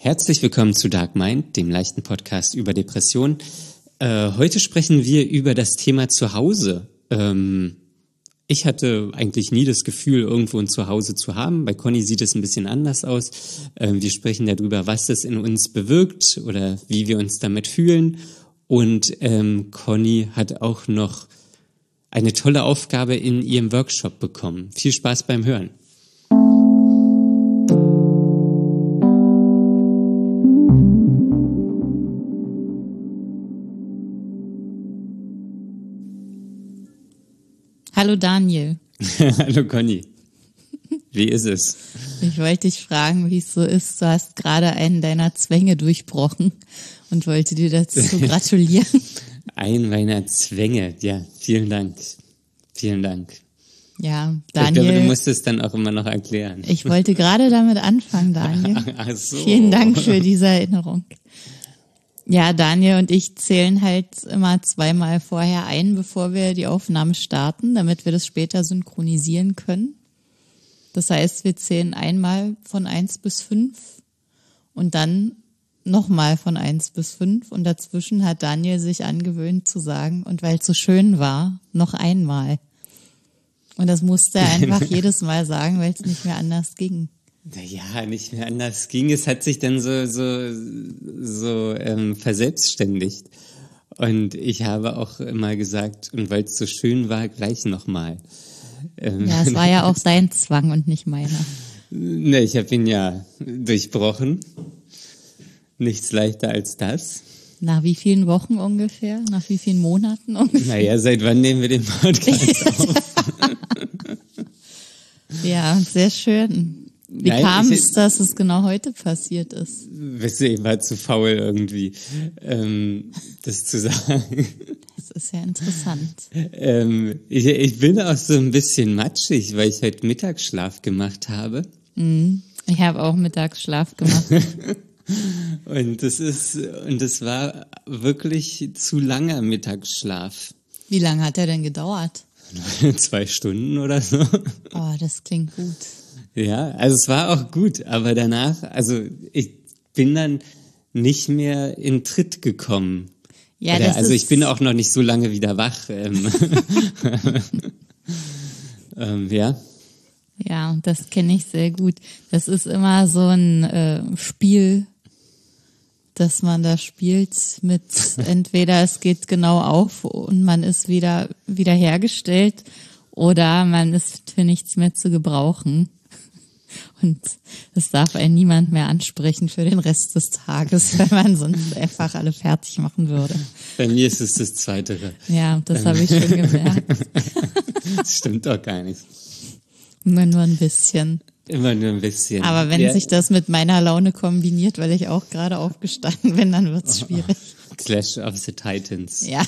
Herzlich willkommen zu Dark Mind, dem leichten Podcast über Depressionen. Heute sprechen wir über das Thema Zuhause. Ich hatte eigentlich nie das Gefühl, irgendwo ein Zuhause zu haben. Bei Conny sieht es ein bisschen anders aus. Wir sprechen darüber, was das in uns bewirkt oder wie wir uns damit fühlen. Und Conny hat auch noch eine tolle Aufgabe in ihrem Workshop bekommen. Viel Spaß beim Hören. Hallo Daniel. Hallo Conny. Wie ist es? Ich wollte dich fragen, wie es so ist. Du hast gerade einen deiner Zwänge durchbrochen und wollte dir dazu gratulieren. Ein meiner Zwänge, ja, vielen Dank. Vielen Dank. Ja, Daniel. Ich glaube, du musst es dann auch immer noch erklären. Ich wollte gerade damit anfangen, Daniel. Ach so. Vielen Dank für diese Erinnerung. Ja, Daniel und ich zählen halt immer zweimal vorher ein, bevor wir die Aufnahme starten, damit wir das später synchronisieren können. Das heißt, wir zählen einmal von 1 bis 5 und dann nochmal von 1 bis 5 und dazwischen hat Daniel sich angewöhnt zu sagen, und weil es so schön war, noch einmal. Und das musste er einfach jedes Mal sagen, weil es nicht mehr anders ging. Naja, nicht mehr anders ging. Es hat sich dann so verselbstständigt. Und ich habe auch immer gesagt, und weil es so schön war, gleich nochmal. Ja, es war ja auch dein Zwang und nicht meiner. Ne, ich habe ihn ja durchbrochen. Nichts leichter als das. Nach wie vielen Wochen ungefähr? Nach wie vielen Monaten ungefähr? Naja, seit wann nehmen wir den Podcast auf? Ja, sehr schön. Wie kam es, dass es genau heute passiert ist? Weißt du, ich war zu faul irgendwie, das zu sagen. Das ist ja interessant. Ich bin auch so ein bisschen matschig, weil ich heute Mittagsschlaf gemacht habe. Ich habe auch Mittagsschlaf gemacht. Und das war wirklich zu langer Mittagsschlaf. Wie lange hat der denn gedauert? 2 Stunden oder so. Oh, das klingt gut. Ja, also es war auch gut, aber danach, also ich bin dann nicht mehr in Tritt gekommen. Ja, also ich bin auch noch nicht so lange wieder wach. Ja. Ja, das kenne ich sehr gut. Das ist immer so ein Spiel, dass man da spielt mit entweder es geht genau auf und man ist wieder hergestellt oder man ist für nichts mehr zu gebrauchen. Und das darf einen niemand mehr ansprechen für den Rest des Tages, weil man sonst einfach alle fertig machen würde. Bei mir ist es das Zweitere. Ja, das habe ich schon gemerkt. Das stimmt doch gar nicht. Immer nur ein bisschen. Immer nur ein bisschen. Aber wenn sich das mit meiner Laune kombiniert, weil ich auch gerade aufgestanden bin, dann wird's schwierig. Clash of the Titans. Ja.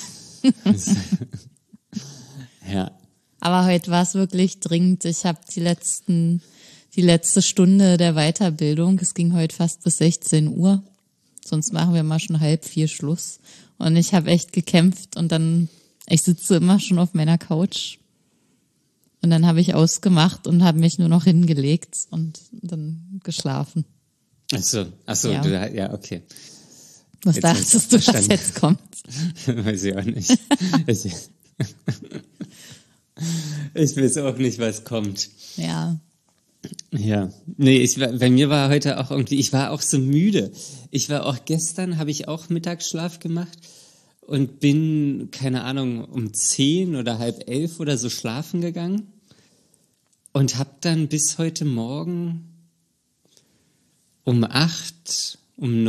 Ja. Aber heute war es wirklich dringend. Ich habe die letzte Stunde der Weiterbildung, es ging heute fast bis 16 Uhr. Sonst machen wir mal schon 3:30 Schluss. Und ich habe echt gekämpft und dann, ich sitze immer schon auf meiner Couch. Und dann habe ich ausgemacht und habe mich nur noch hingelegt und dann geschlafen. Ach so, Ja. ja, okay. Was dachtest du, was jetzt kommt? Weiß ich auch nicht. Ich weiß auch nicht, was kommt. Ja. Ja, nee, bei mir war heute auch irgendwie, ich war auch so müde. Gestern habe ich auch Mittagsschlaf gemacht und bin, keine Ahnung, um 10 oder 10:30 oder so schlafen gegangen und habe dann bis heute Morgen um 8, um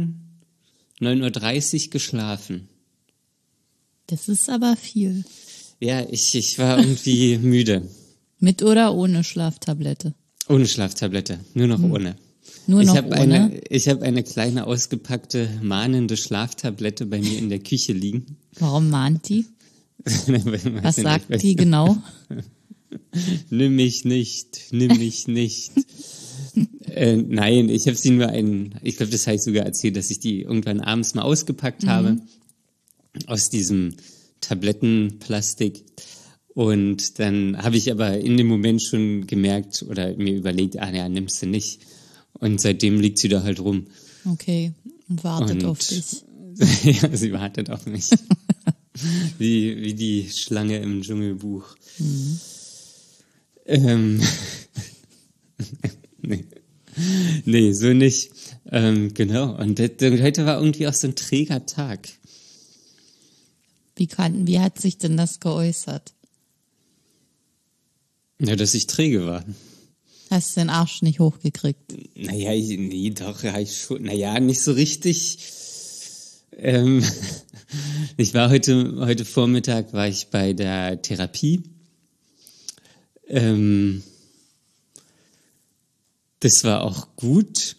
9:30 Uhr geschlafen. Das ist aber viel. Ja, ich war irgendwie müde. Mit oder ohne Schlaftablette? Ohne Schlaftablette, nur noch ohne. Nur noch ohne? Ich habe eine kleine ausgepackte, mahnende Schlaftablette bei mir in der Küche liegen. Warum mahnt die? Was sagt die genau? Nimm mich nicht. Nein, ich habe sie nur ich glaube, das habe ich sogar erzählt, dass ich die irgendwann abends mal ausgepackt habe aus diesem Tablettenplastik. Und dann habe ich aber in dem Moment schon gemerkt oder mir überlegt, ja, nimmst du nicht. Und seitdem liegt sie da halt rum. Okay, und wartet auf dich. Ja, sie wartet auf mich. Wie die Schlange im Dschungelbuch. Nee, so nicht. Genau. Und heute war irgendwie auch so ein träger Tag. Wie hat sich denn das geäußert? Ja, dass ich träge war. Hast du den Arsch nicht hochgekriegt? Naja, doch, ja, ich schon. Naja, nicht so richtig. Ich war heute Vormittag war ich bei der Therapie. Das war auch gut.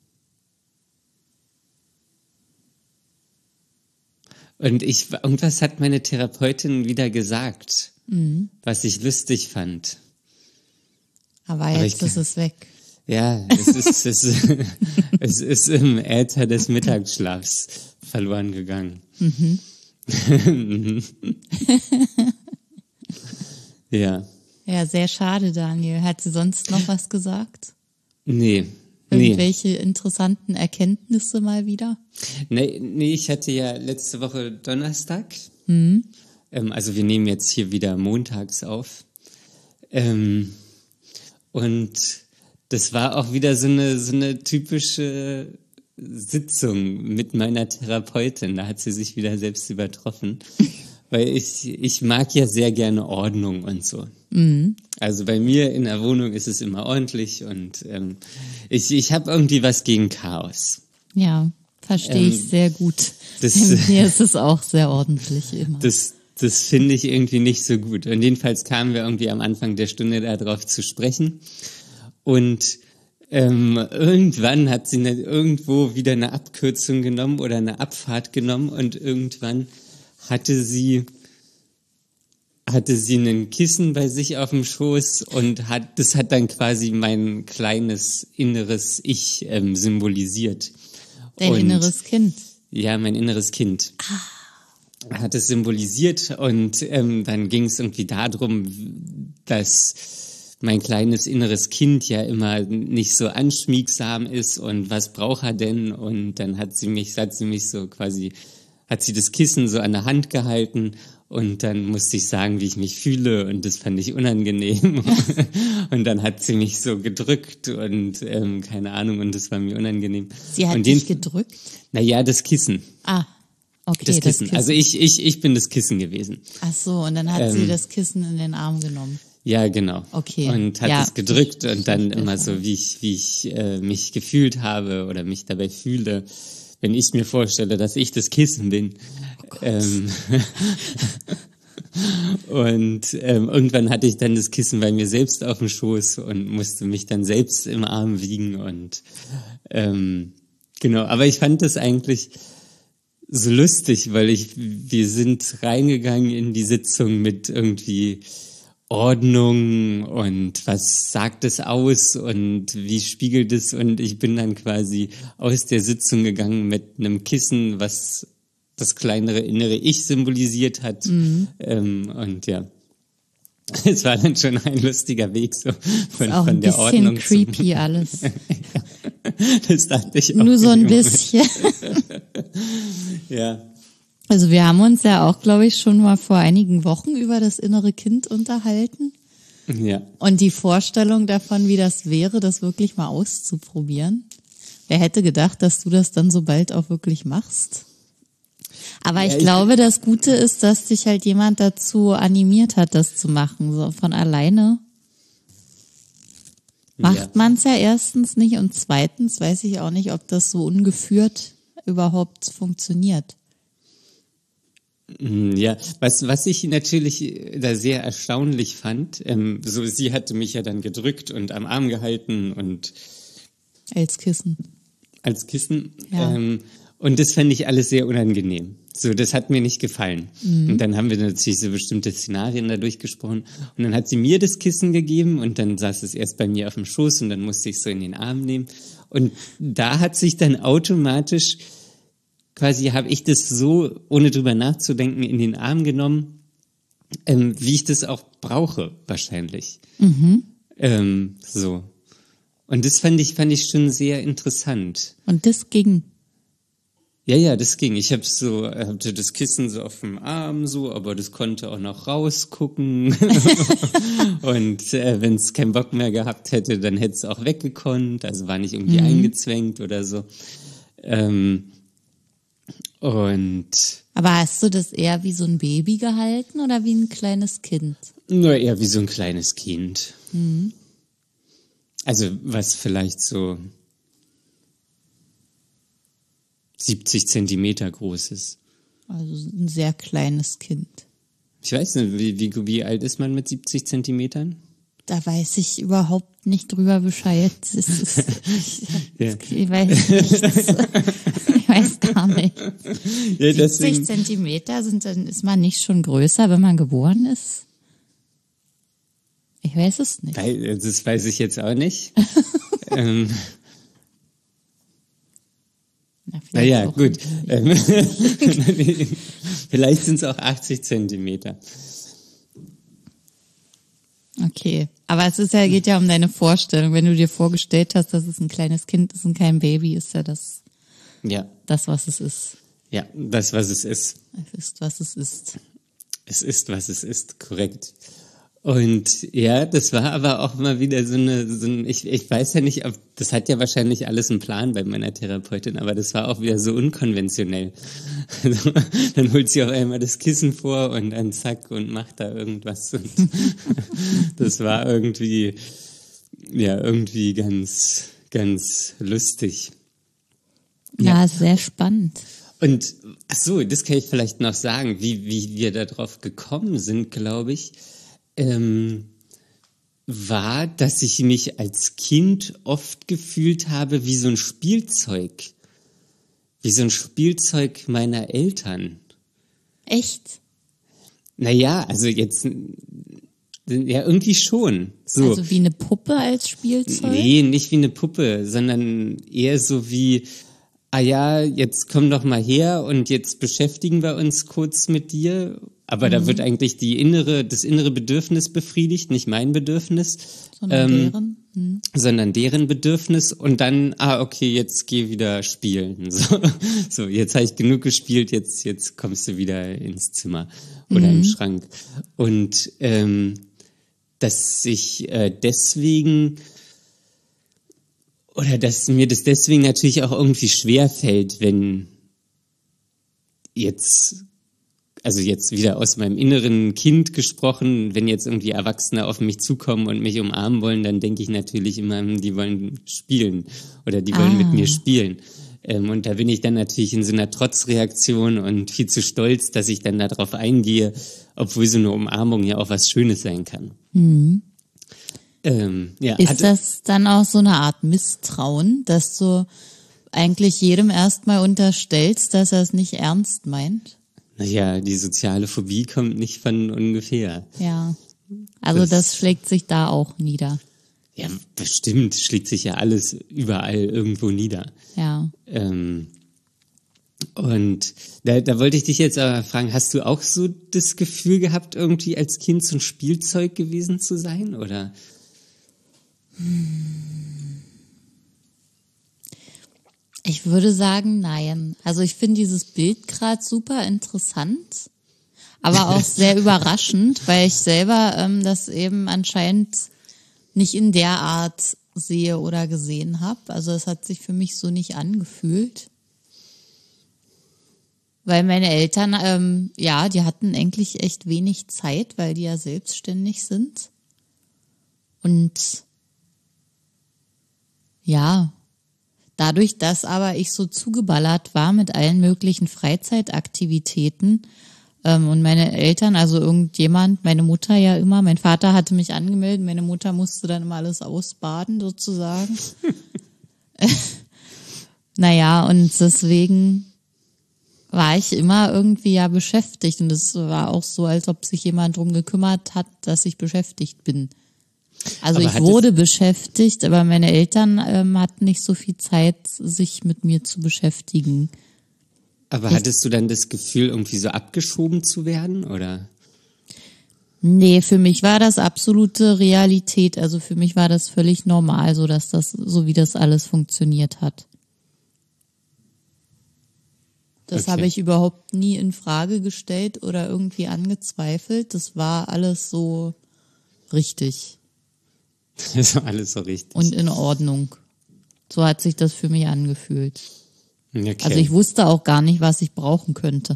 Und irgendwas hat meine Therapeutin wieder gesagt, was ich lustig fand. Aber jetzt ist es weg. Ja, es ist im Äther des Mittagsschlafs verloren gegangen. Ja. Ja, sehr schade, Daniel. Hat sie sonst noch was gesagt? Nee. Irgendwelche interessanten Erkenntnisse mal wieder? Nee, ich hatte ja letzte Woche Donnerstag. Also wir nehmen jetzt hier wieder montags auf. Und das war auch wieder so eine typische Sitzung mit meiner Therapeutin. Da hat sie sich wieder selbst übertroffen. Weil ich mag ja sehr gerne Ordnung und so. Also bei mir in der Wohnung ist es immer ordentlich und ich habe irgendwie was gegen Chaos. Ja, verstehe ich sehr gut. Bei mir ist es auch sehr ordentlich immer. Das finde ich irgendwie nicht so gut. Und jedenfalls kamen wir irgendwie am Anfang der Stunde darauf zu sprechen. Und irgendwann hat sie irgendwo wieder eine Abkürzung genommen oder eine Abfahrt genommen und irgendwann hatte sie ein Kissen bei sich auf dem Schoß und das hat dann quasi mein kleines inneres Ich symbolisiert. Dein inneres Kind? Ja, mein inneres Kind. Hat es symbolisiert und dann ging es irgendwie darum, dass mein kleines inneres Kind ja immer nicht so anschmiegsam ist und was braucht er denn? Und dann hat sie das Kissen so an der Hand gehalten und dann musste ich sagen, wie ich mich fühle und das fand ich unangenehm. Und dann hat sie mich so gedrückt und keine Ahnung und das war mir unangenehm. Sie hat dich gedrückt? Naja, das Kissen. Ah, okay, das Kissen. Also ich bin das Kissen gewesen. Ach so, und dann hat sie das Kissen in den Arm genommen. Ja, genau. Okay. Und hat es gedrückt und dann immer so, wie ich mich gefühlt habe oder mich dabei fühle, wenn ich mir vorstelle, dass ich das Kissen bin. Und irgendwann hatte ich dann das Kissen bei mir selbst auf dem Schoß und musste mich dann selbst im Arm wiegen und genau. Aber ich fand das eigentlich so lustig, weil wir sind reingegangen in die Sitzung mit irgendwie Ordnung und was sagt es aus und wie spiegelt es und ich bin dann quasi aus der Sitzung gegangen mit einem Kissen, was das kleinere innere Ich symbolisiert hat. Und ja, es war dann schon ein lustiger Weg so von der Ordnung. Ist auch ein bisschen creepy alles. Das dachte ich auch. Nur so ein bisschen. Ja. Also wir haben uns ja auch, glaube ich, schon mal vor einigen Wochen über das innere Kind unterhalten. Ja. Und die Vorstellung davon, wie das wäre, das wirklich mal auszuprobieren. Wer hätte gedacht, dass du das dann so bald auch wirklich machst? Aber ich glaube, das Gute ist, dass dich halt jemand dazu animiert hat, das zu machen. So von alleine macht man es ja erstens nicht und zweitens weiß ich auch nicht, ob das so ungeführt überhaupt funktioniert. Ja, was ich natürlich da sehr erstaunlich fand, so sie hatte mich ja dann gedrückt und am Arm gehalten und als Kissen. Ja. Und das fand ich alles sehr unangenehm. So, das hat mir nicht gefallen. Und dann haben wir natürlich so bestimmte Szenarien da durchgesprochen. Und dann hat sie mir das Kissen gegeben und dann saß es erst bei mir auf dem Schoß und dann musste ich es so in den Arm nehmen. Und da hat sich dann automatisch quasi habe ich das so, ohne drüber nachzudenken, in den Arm genommen, wie ich das auch brauche, wahrscheinlich. So. Und das fand ich schon sehr interessant. Und das ging. Ja, das ging. Ich hatte das Kissen so auf dem Arm so, aber das konnte auch noch rausgucken. Und wenn es keinen Bock mehr gehabt hätte, dann hätte es auch weggekonnt. Also war nicht irgendwie eingezwängt oder so. Aber hast du das eher wie so ein Baby gehalten oder wie ein kleines Kind? Nur eher wie so ein kleines Kind. Also was vielleicht so 70 Zentimeter groß ist. Also ein sehr kleines Kind. Ich weiß nicht, wie alt ist man mit 70 Zentimetern? Da weiß ich überhaupt nicht drüber Bescheid. Ich weiß nicht. Ich weiß gar nicht. Ja, 70 Zentimeter dann ist man nicht schon größer, wenn man geboren ist? Ich weiß es nicht. Das weiß ich jetzt auch nicht. Naja, gut. Vielleicht sind es auch 80 Zentimeter. Okay, aber geht ja um deine Vorstellung. Wenn du dir vorgestellt hast, dass es ein kleines Kind ist und kein Baby, ist ja das, was es ist. Ja, das, was es ist. Es ist, was es ist. Es ist, was es ist, korrekt. Und ja, das war aber auch mal wieder ich weiß ja nicht, das hat ja wahrscheinlich alles einen Plan bei meiner Therapeutin, aber das war auch wieder so unkonventionell. Also, dann holt sie auch einmal das Kissen vor und dann zack und macht da irgendwas. Und das war irgendwie ganz, ganz lustig. Ja, sehr spannend. Und ach so, das kann ich vielleicht noch sagen, wie wir da drauf gekommen sind, glaube ich. War, dass ich mich als Kind oft gefühlt habe wie so ein Spielzeug. Wie so ein Spielzeug meiner Eltern. Echt? Naja, also jetzt, ja, irgendwie schon. So. Also wie eine Puppe als Spielzeug? Nee, nicht wie eine Puppe, sondern eher so wie, jetzt komm doch mal her und jetzt beschäftigen wir uns kurz mit dir. Aber da wird eigentlich das innere Bedürfnis befriedigt, nicht mein Bedürfnis. Sondern deren Bedürfnis. Und dann, okay, jetzt geh wieder spielen. So, jetzt habe ich genug gespielt, jetzt kommst du wieder ins Zimmer oder im Schrank. Und dass ich deswegen, oder dass mir das deswegen natürlich auch irgendwie schwerfällt, wenn jetzt wieder aus meinem inneren Kind gesprochen, wenn jetzt irgendwie Erwachsene auf mich zukommen und mich umarmen wollen, dann denke ich natürlich immer, die wollen spielen oder die wollen mit mir spielen. Und da bin ich dann natürlich in so einer Trotzreaktion und viel zu stolz, dass ich dann darauf eingehe, obwohl so eine Umarmung ja auch was Schönes sein kann. Ist das dann auch so eine Art Misstrauen, dass du eigentlich jedem erstmal unterstellst, dass er es nicht ernst meint? Naja, die soziale Phobie kommt nicht von ungefähr. Ja, also das schlägt sich da auch nieder. Ja, bestimmt schlägt sich ja alles überall irgendwo nieder. Ja. Und da wollte ich dich jetzt aber fragen, hast du auch so das Gefühl gehabt, irgendwie als Kind so ein Spielzeug gewesen zu sein, oder? Ich würde sagen, nein. Also ich finde dieses Bild gerade super interessant, aber auch sehr überraschend, weil ich selber das eben anscheinend nicht in der Art sehe oder gesehen habe. Also es hat sich für mich so nicht angefühlt. Weil meine Eltern, die hatten eigentlich echt wenig Zeit, weil die ja selbstständig sind. Und ja, dadurch, dass aber ich so zugeballert war mit allen möglichen Freizeitaktivitäten und meine Eltern, also irgendjemand, meine Mutter ja immer, mein Vater hatte mich angemeldet, meine Mutter musste dann immer alles ausbaden sozusagen. Naja, und deswegen war ich immer irgendwie ja beschäftigt und es war auch so, als ob sich jemand drum gekümmert hat, dass ich beschäftigt bin. Also ich wurde beschäftigt, aber meine Eltern hatten nicht so viel Zeit, sich mit mir zu beschäftigen. Aber hattest du dann das Gefühl, irgendwie so abgeschoben zu werden, oder? Nee, für mich war das absolute Realität. Also für mich war das völlig normal, so wie das alles funktioniert hat. Das Okay. habe ich überhaupt nie in Frage gestellt oder irgendwie angezweifelt. Das war alles so richtig Das war alles so richtig. und in Ordnung. So hat sich das für mich angefühlt. Okay. Also ich wusste auch gar nicht, was ich brauchen könnte.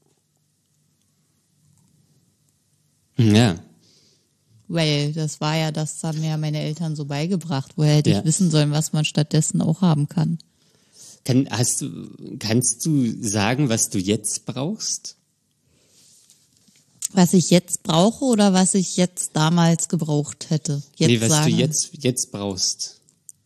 Ja. Weil das haben mir meine Eltern so beigebracht. Woher hätte Ja. ich wissen sollen, was man stattdessen auch haben kann? Kannst du sagen, was du jetzt brauchst? Was ich jetzt brauche oder was ich jetzt damals gebraucht hätte? Was sagen. du jetzt brauchst.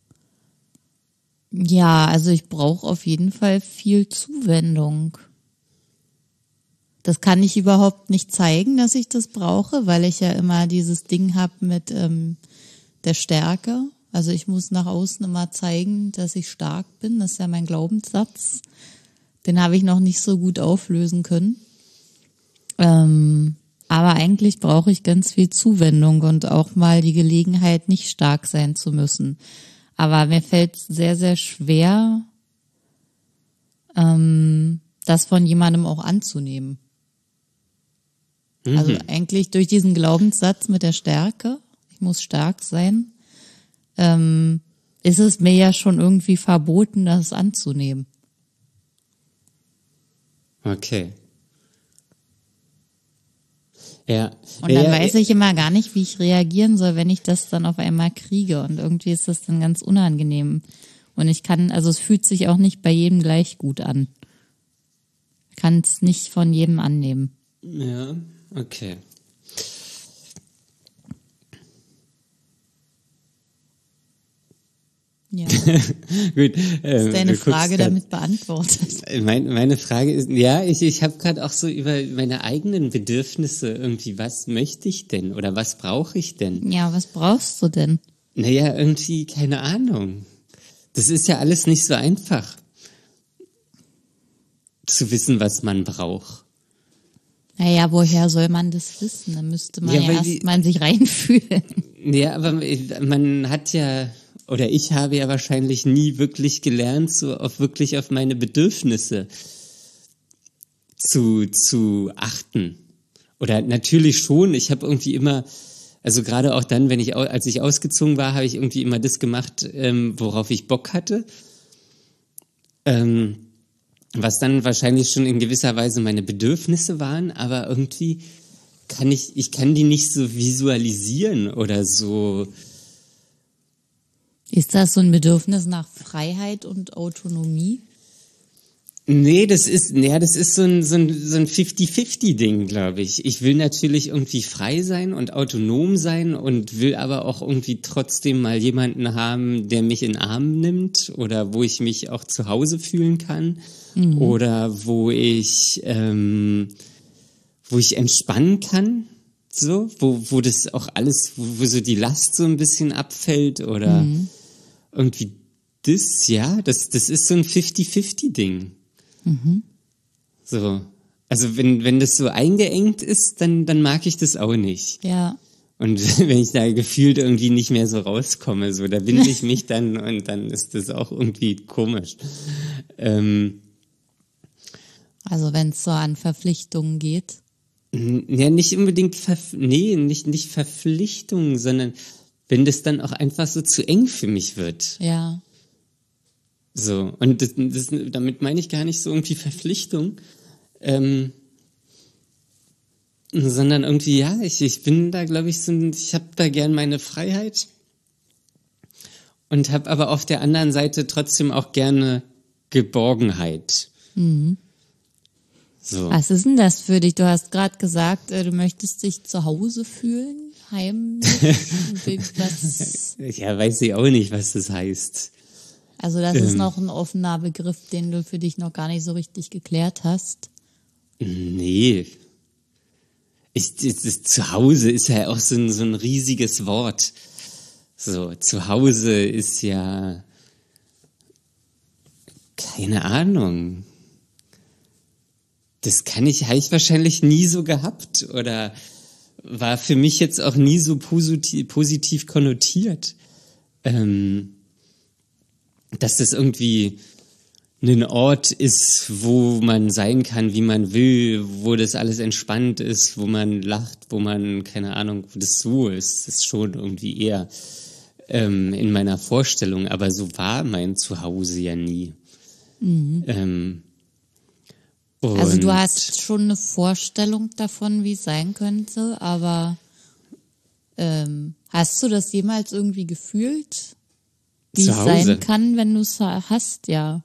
Ja, also ich brauche auf jeden Fall viel Zuwendung. Das kann ich überhaupt nicht zeigen, dass ich das brauche, weil ich ja immer dieses Ding habe mit der Stärke. Also ich muss nach außen immer zeigen, dass ich stark bin. Das ist ja mein Glaubenssatz. Den habe ich noch nicht so gut auflösen können. Aber eigentlich brauche ich ganz viel Zuwendung und auch mal die Gelegenheit, nicht stark sein zu müssen. Aber mir fällt es sehr, sehr schwer, das von jemandem auch anzunehmen. Also eigentlich durch diesen Glaubenssatz mit der Stärke, ich muss stark sein, ist es mir ja schon irgendwie verboten, das anzunehmen. Okay. Ja. Und dann weiß ich immer gar nicht, wie ich reagieren soll, wenn ich das dann auf einmal kriege. Und irgendwie ist das dann ganz unangenehm. Und es fühlt sich auch nicht bei jedem gleich gut an. Ich kann es nicht von jedem annehmen. Ja, okay. Ja. Gut. Ist deine Frage damit beantwortet? Meine Frage ist, ja, ich habe gerade auch so über meine eigenen Bedürfnisse irgendwie, was möchte ich denn oder was brauche ich denn? Ja, was brauchst du denn? Naja, irgendwie, keine Ahnung. Das ist ja alles nicht so einfach, zu wissen, was man braucht. Naja, woher soll man das wissen? Da müsste man Ja, weil erst mal in sich reinfühlen. Ja, aber man hat ja, oder ich habe ja wahrscheinlich nie wirklich gelernt, wirklich auf meine Bedürfnisse zu achten. Oder natürlich schon, ich habe irgendwie immer, also gerade auch dann, als ich ausgezogen war, habe ich irgendwie immer das gemacht, worauf ich Bock hatte. Was dann wahrscheinlich schon in gewisser Weise meine Bedürfnisse waren, aber irgendwie ich kann die nicht so visualisieren oder so. Ist das so ein Bedürfnis nach Freiheit und Autonomie? Nee, das ist so ein 50-50-Ding, glaube ich. Ich will natürlich irgendwie frei sein und autonom sein und will aber auch irgendwie trotzdem mal jemanden haben, der mich in den Arm nimmt oder wo ich mich auch zu Hause fühlen kann oder wo ich entspannen kann, so, wo das auch alles, wo so die Last so ein bisschen abfällt oder irgendwie das ist so ein 50-50-Ding. So. Also wenn das so eingeengt ist, dann mag ich das auch nicht. Ja. Und wenn ich da gefühlt irgendwie nicht mehr so rauskomme, so, da binde ich mich dann und dann ist das auch irgendwie komisch. Also wenn es so an Verpflichtungen geht. Ja, nicht unbedingt, nicht Verpflichtungen, sondern wenn das dann auch einfach so zu eng für mich wird. Ja. So, und damit meine ich gar nicht so irgendwie Verpflichtung, sondern irgendwie, ja, ich bin da, glaube ich, ich habe da gern meine Freiheit und habe aber auf der anderen Seite trotzdem auch gerne Geborgenheit. So. Was ist denn das für dich? Du hast gerade gesagt, du möchtest dich zu Hause fühlen, heimlich. Ja, weiß ich auch nicht, was das heißt. Also das ist noch ein offener Begriff, den du für dich noch gar nicht so richtig geklärt hast. Nee. Das Zuhause ist ja auch so ein riesiges Wort. So, Zuhause ist ja keine Ahnung. Das habe ich wahrscheinlich nie so gehabt oder war für mich jetzt auch nie so positiv konnotiert, dass das irgendwie ein Ort ist, wo man sein kann, wie man will, wo das alles entspannt ist, wo man lacht, wo man, keine Ahnung, wo das so ist. Das ist schon irgendwie eher in meiner Vorstellung, aber so war mein Zuhause ja nie. Also du hast schon eine Vorstellung davon, wie es sein könnte, aber hast du das jemals irgendwie gefühlt, wie es sein kann, wenn du es hast, ja?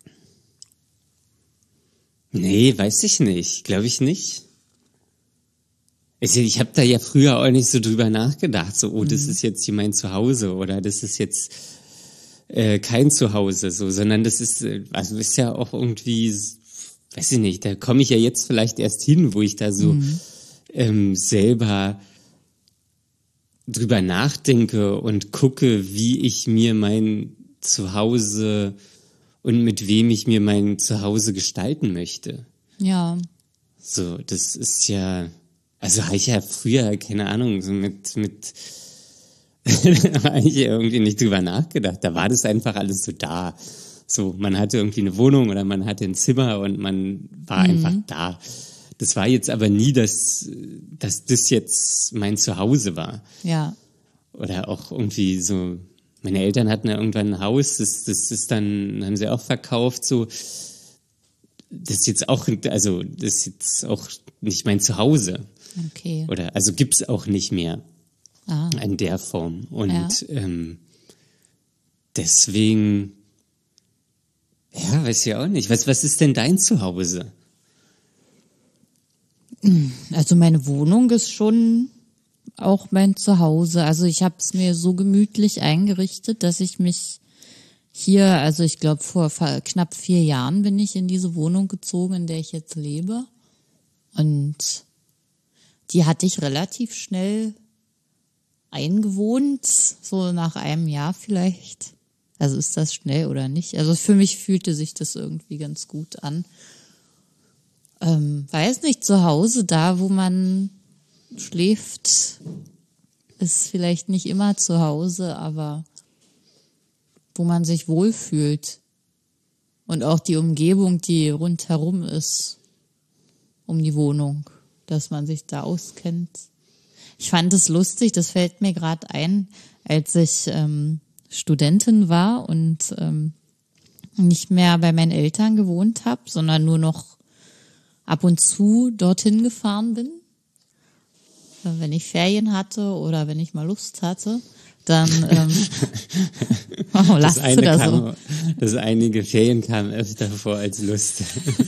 Nee, weiß ich nicht. Glaube ich nicht. Ich habe da ja früher auch nicht so drüber nachgedacht, so, oh, das ist jetzt hier mein Zuhause oder das ist jetzt kein Zuhause, so, sondern das ist, also ist ja auch irgendwie, weiß ich nicht, da komme ich ja jetzt vielleicht erst hin, wo ich da so selber drüber nachdenke und gucke, wie ich mir mein Zuhause und mit wem ich mir mein Zuhause gestalten möchte. Ja. So, das ist ja, also habe ich ja früher, keine Ahnung, so mit da habe ich ja irgendwie nicht drüber nachgedacht. Da war das einfach alles so da. So, man hatte irgendwie eine Wohnung oder man hatte ein Zimmer und man war einfach da. Das war jetzt aber nie, dass das jetzt mein Zuhause war. Ja. Oder auch irgendwie so, meine Eltern hatten ja irgendwann ein Haus, das ist dann, haben sie auch verkauft, so. Das ist jetzt auch, also, das ist jetzt auch nicht mein Zuhause. Okay. Oder, also gibt's auch nicht mehr. In der Form. Und deswegen, ja, weiß ich auch nicht. Was ist denn dein Zuhause? Also meine Wohnung ist schon auch mein Zuhause. Also ich habe es mir so gemütlich eingerichtet, dass ich mich hier, also ich glaube vor knapp 4 Jahren bin ich in diese Wohnung gezogen, in der ich jetzt lebe. Und die hatte ich relativ schnell eingewohnt, so nach einem Jahr vielleicht. Also ist das schnell oder nicht? Also für mich fühlte sich das irgendwie ganz gut an. Weiß nicht, zu Hause, da wo man schläft, ist vielleicht nicht immer zu Hause, aber wo man sich wohlfühlt. Und auch die Umgebung, die rundherum ist, um die Wohnung, dass man sich da auskennt. Ich fand es lustig, das fällt mir gerade ein, als ich Studentin war und nicht mehr bei meinen Eltern gewohnt habe, sondern nur noch ab und zu dorthin gefahren bin. Wenn ich Ferien hatte oder wenn ich mal Lust hatte, dann lachst du da so. Das einige Ferien kamen öfter vor als Lust.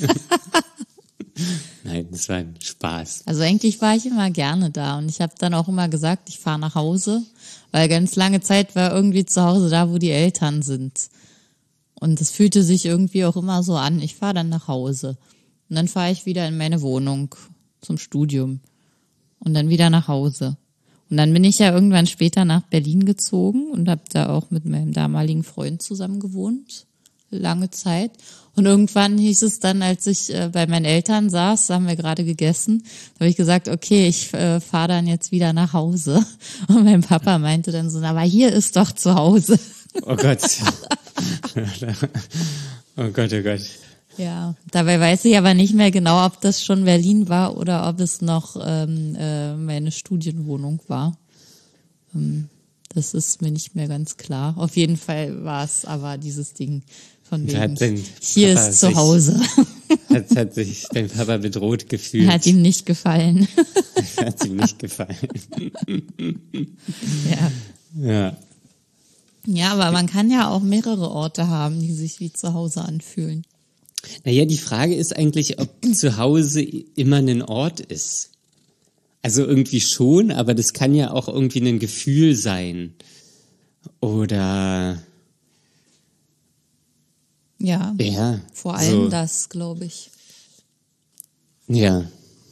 Nein, das war ein Spaß. Also eigentlich war ich immer gerne da und ich habe dann auch immer gesagt, ich fahre nach Hause, weil ganz lange Zeit war irgendwie zu Hause da, wo die Eltern sind. Und es fühlte sich irgendwie auch immer so an, ich fahre dann nach Hause. Und dann fahre ich wieder in meine Wohnung zum Studium und dann wieder nach Hause. Und dann bin ich ja irgendwann später nach Berlin gezogen und habe da auch mit meinem damaligen Freund zusammen gewohnt, lange Zeit. Und irgendwann hieß es dann, als ich bei meinen Eltern saß, da haben wir gerade gegessen, habe ich gesagt, okay, ich fahre dann jetzt wieder nach Hause. Und mein Papa meinte dann so, aber hier ist doch zu Hause. Oh Gott. Oh Gott, oh Gott. Ja, dabei weiß ich aber nicht mehr genau, ob das schon Berlin war oder ob es noch meine Studienwohnung war. Das ist mir nicht mehr ganz klar. Auf jeden Fall war es aber dieses Ding von wegen, hier ist zu Hause. Hat sich dein Papa bedroht gefühlt. Hat ihm nicht gefallen. Hat ihm nicht gefallen. Ja. Ja, aber man kann ja auch mehrere Orte haben, die sich wie zu Hause anfühlen. Naja, die Frage ist eigentlich, ob zu Hause immer ein Ort ist. Also irgendwie schon, aber das kann ja auch irgendwie ein Gefühl sein. Oder ja, vor allem so. Das, glaube ich. Ja.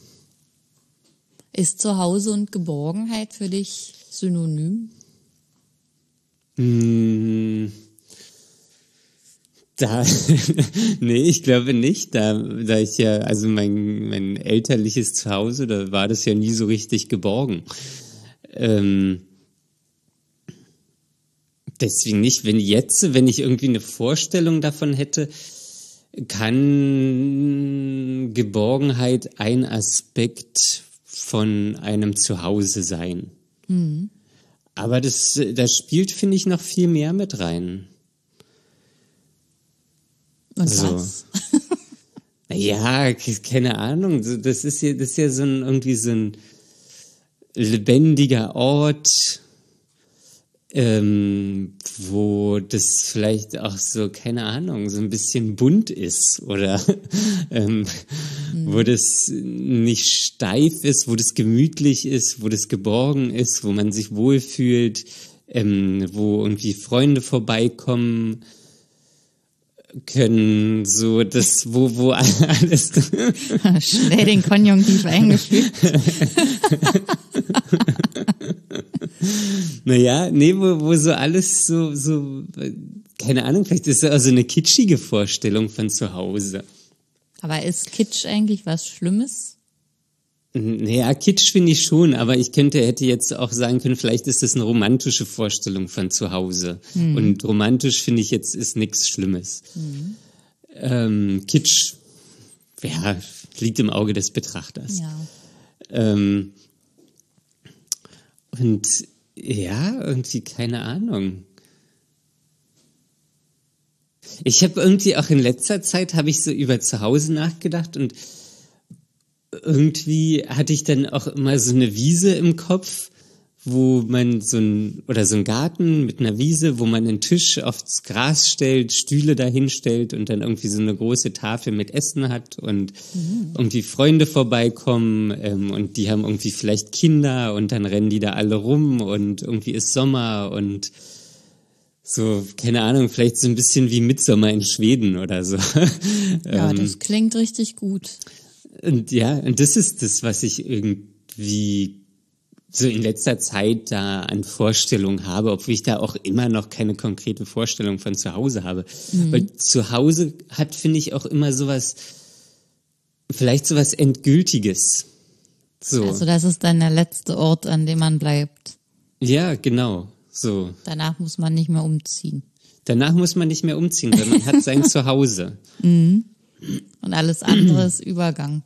Ist Zuhause und Geborgenheit für dich synonym? Da, nee, ich glaube nicht. Da ich ja, also mein elterliches Zuhause, da war das ja nie so richtig geborgen. Deswegen nicht. Wenn ich irgendwie eine Vorstellung davon hätte, kann Geborgenheit ein Aspekt von einem Zuhause sein. Aber das spielt, finde ich, noch viel mehr mit rein. Und So. was? Ja, keine Ahnung. Das ist ja irgendwie so ein lebendiger Ort, wo das vielleicht auch so, keine Ahnung, so ein bisschen bunt ist oder wo das nicht steif ist, wo das gemütlich ist, wo das geborgen ist, wo man sich wohlfühlt, wo irgendwie Freunde vorbeikommen können, so das, wo alles. Schnell den Konjunktiv eingefügt. Naja, nee, wo so alles so, keine Ahnung, vielleicht ist das also eine kitschige Vorstellung von zu Hause. Aber ist Kitsch eigentlich was Schlimmes? Naja, Kitsch finde ich schon, aber hätte jetzt auch sagen können, vielleicht ist das eine romantische Vorstellung von zu Hause. Und romantisch finde ich jetzt ist nichts Schlimmes. Kitsch, ja, liegt im Auge des Betrachters. Ja. Und ja, irgendwie keine Ahnung. Ich habe irgendwie auch in letzter Zeit habe ich so über zu Hause nachgedacht und irgendwie hatte ich dann auch immer so eine Wiese im Kopf, wo man so ein Garten mit einer Wiese, wo man einen Tisch aufs Gras stellt, Stühle dahin stellt und dann irgendwie so eine große Tafel mit Essen hat und irgendwie Freunde vorbeikommen und die haben irgendwie vielleicht Kinder und dann rennen die da alle rum und irgendwie ist Sommer und so, keine Ahnung, vielleicht so ein bisschen wie Mitsommer in Schweden oder so. Ja, das klingt richtig gut. Und ja, und das ist das, was ich irgendwie so in letzter Zeit da an Vorstellungen habe, obwohl ich da auch immer noch keine konkrete Vorstellung von zu Hause habe. Weil zu Hause hat, finde ich, auch immer vielleicht sowas Endgültiges. So. Also das ist dann der letzte Ort, an dem man bleibt. Ja, genau. So. Danach muss man nicht mehr umziehen. Danach muss man nicht mehr umziehen, weil man hat sein Zuhause. Und alles andere ist Übergang.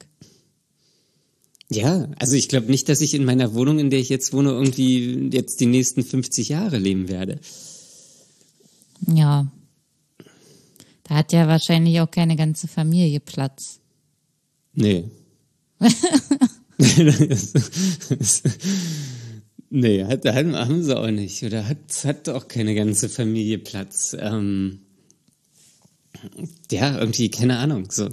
Ja, also ich glaube nicht, dass ich in meiner Wohnung, in der ich jetzt wohne, irgendwie jetzt die nächsten 50 Jahre leben werde. Ja. Da hat ja wahrscheinlich auch keine ganze Familie Platz. Nee. Nee, haben sie auch nicht. Oder hat auch keine ganze Familie Platz. Ja, irgendwie, keine Ahnung, so.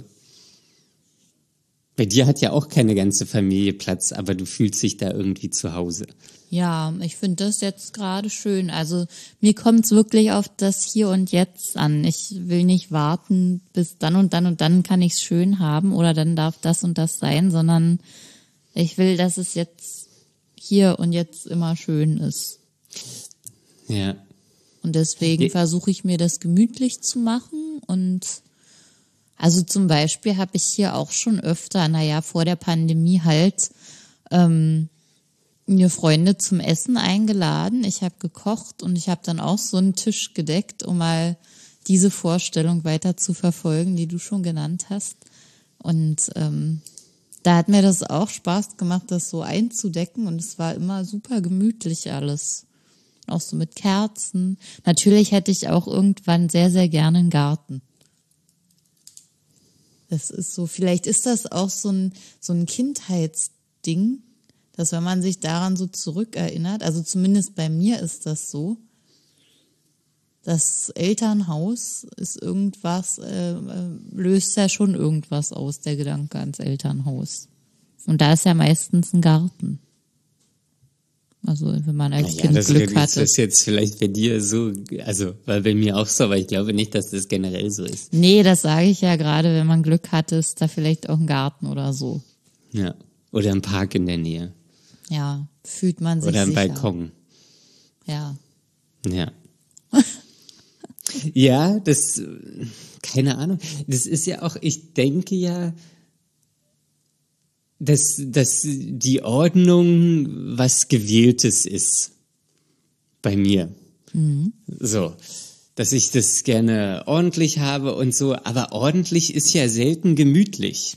Bei dir hat ja auch keine ganze Familie Platz, aber du fühlst dich da irgendwie zu Hause. Ja, ich finde das jetzt gerade schön. Also mir kommt es wirklich auf das Hier und Jetzt an. Ich will nicht warten, bis dann und dann kann ich es schön haben oder dann darf das und das sein, sondern ich will, dass es jetzt hier und jetzt immer schön ist. Ja. Und deswegen versuche ich mir das gemütlich zu machen und also zum Beispiel habe ich hier auch schon öfter, vor der Pandemie halt, mir Freunde zum Essen eingeladen. Ich habe gekocht und ich habe dann auch so einen Tisch gedeckt, um mal diese Vorstellung weiter zu verfolgen, die du schon genannt hast. Und da hat mir das auch Spaß gemacht, das so einzudecken und es war immer super gemütlich alles. Auch so mit Kerzen. Natürlich hätte ich auch irgendwann sehr, sehr gerne einen Garten. Das ist so, vielleicht ist das auch so ein Kindheitsding, dass wenn man sich daran so zurückerinnert, also zumindest bei mir ist das so, das Elternhaus ist irgendwas, löst ja schon irgendwas aus, der Gedanke ans Elternhaus. Und da ist ja meistens ein Garten. Also wenn man als Kind Glück hatte. Das ist jetzt vielleicht bei dir so, also weil bei mir auch so, aber ich glaube nicht, dass das generell so ist. Nee, das sage ich ja gerade, wenn man Glück hatte, ist da vielleicht auch ein Garten oder so. Ja, oder ein Park in der Nähe. Ja, fühlt man sich oder ein sicher. Balkon. Ja. Ja. Ja, keine Ahnung. Das ist ja auch, ich denke ja, dass die Ordnung was Gewähltes ist. Bei mir. So. Dass ich das gerne ordentlich habe und so, aber ordentlich ist ja selten gemütlich.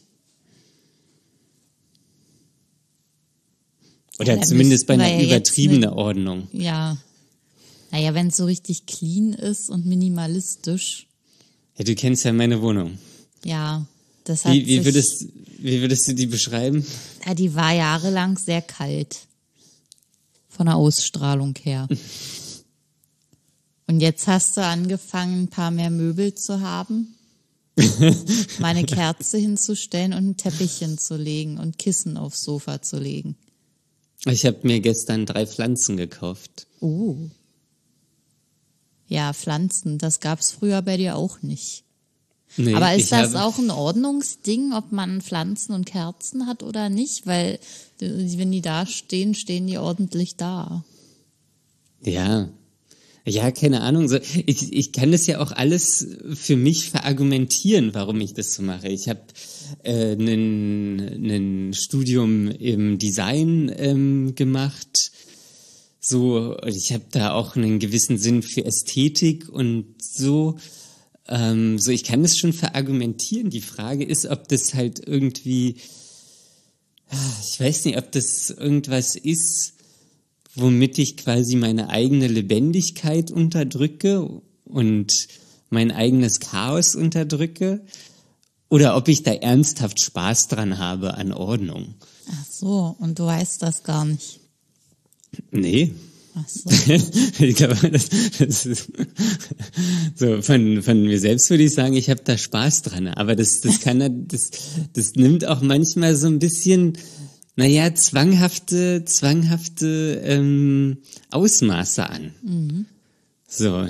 Oder Ja, zumindest bei einer müssten wir ja übertriebenen Ordnung. Ja. Naja, wenn es so richtig clean ist und minimalistisch. Ja, du kennst ja meine Wohnung. Ja, das hat Wie würdest du die beschreiben? Ja, die war jahrelang sehr kalt. Von der Ausstrahlung her. Und jetzt hast du angefangen, ein paar mehr Möbel zu haben. Mal eine Kerze hinzustellen und ein Teppich hinzulegen und Kissen aufs Sofa zu legen. Ich habe mir gestern 3 Pflanzen gekauft. Oh. Ja, Pflanzen, das gab's früher bei dir auch nicht. Nee, Aber ist das auch ein Ordnungsding, ob man Pflanzen und Kerzen hat oder nicht? Weil wenn die da stehen, stehen die ordentlich da. Ja, keine Ahnung. So, ich kann das ja auch alles für mich verargumentieren, warum ich das so mache. Ich habe ein Studium im Design gemacht. So, ich habe da auch einen gewissen Sinn für Ästhetik und so. So, ich kann das schon verargumentieren. Die Frage ist, ob das halt irgendwie, ich weiß nicht, ob das irgendwas ist, womit ich quasi meine eigene Lebendigkeit unterdrücke und mein eigenes Chaos unterdrücke, oder ob ich da ernsthaft Spaß dran habe an Ordnung. Ach so, und du weißt das gar nicht. Nee. Ach so. Ich glaube, das ist so von mir selbst würde ich sagen, ich habe da Spaß dran, aber das nimmt auch manchmal so ein bisschen, naja, zwanghafte Ausmaße an. Mhm. So.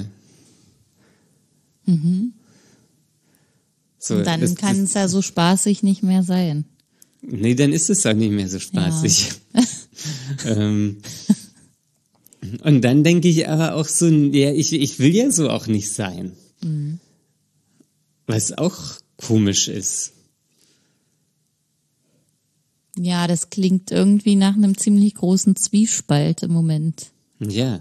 Mhm. So, und dann kann es ja so spaßig nicht mehr sein. Nee, dann ist es auch nicht mehr so spaßig. Ja. Und dann denke ich aber auch so, ja, ich will ja so auch nicht sein. Mhm. Was auch komisch ist. Ja, das klingt irgendwie nach einem ziemlich großen Zwiespalt im Moment. Ja.